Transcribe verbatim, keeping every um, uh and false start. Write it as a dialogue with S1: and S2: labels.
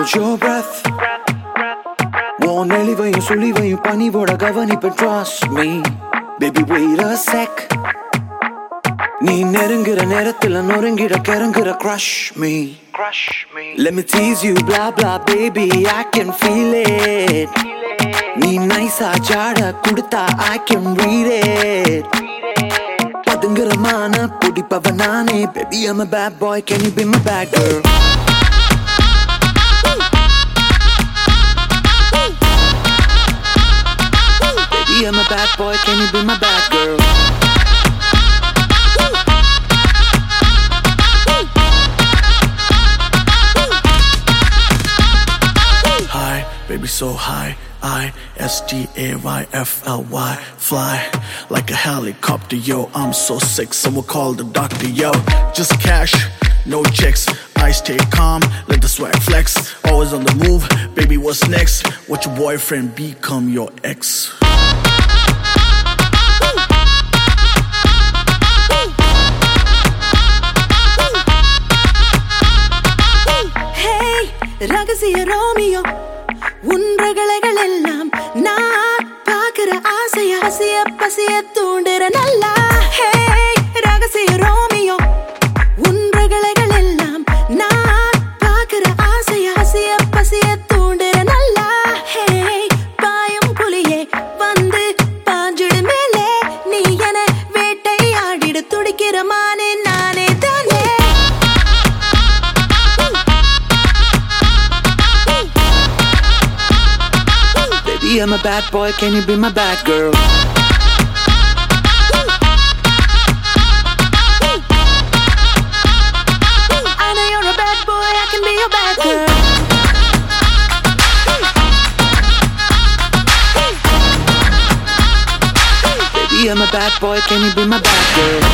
S1: Hold your breath. Won't elevate சுழிவையும் பணிவோட கவனிப்ப trust me. Baby wait a sec. நீ நெருங்குற நேரத்துல நொறுங்கிட கிறங்குற crush me. Crush me. Let me tease you blah blah baby I can feel it. நீ நைஸா ஜாட குடுத்தா I can read it. பதுங்குறமான புடிப்பவ நானே. Baby I'm a bad boy can you be my bad girl? Baby I'm a bad boy can you be my bad girl? High, baby so high. I S T A Y F L Y. Fly like a helicopter, yo. I'm so sick, someone call the doctor, yo. Just cash, no checks. I stay calm, let the swag flex. Always on the move, baby what's next? Watch your boyfriend become your ex.
S2: Hey, ரகசிய Romeo உன் ரகளைகள் எல்லாம் நான் பார்க்கிற ஆசைய ஆசைய பசிய தூண்டுற நல்லா. ஹே ரகசிய ரோமியோ உன் ரகளைகள் எல்லாம் நான் பார்க்கிற ஆசைய ஆசைய பசிய தூண்டுற நல்லா. ஹே பாயும் புலியே வந்து பாஞ்சிடு மேலே நீ என வேட்டையாடிட துடிக்கிற மானே நானே தானே.
S1: Baby I'm a bad boy can you be my bad girl?
S2: I know you're a bad boy I can be your bad girl.
S1: Baby I'm a bad boy can you be my bad girl?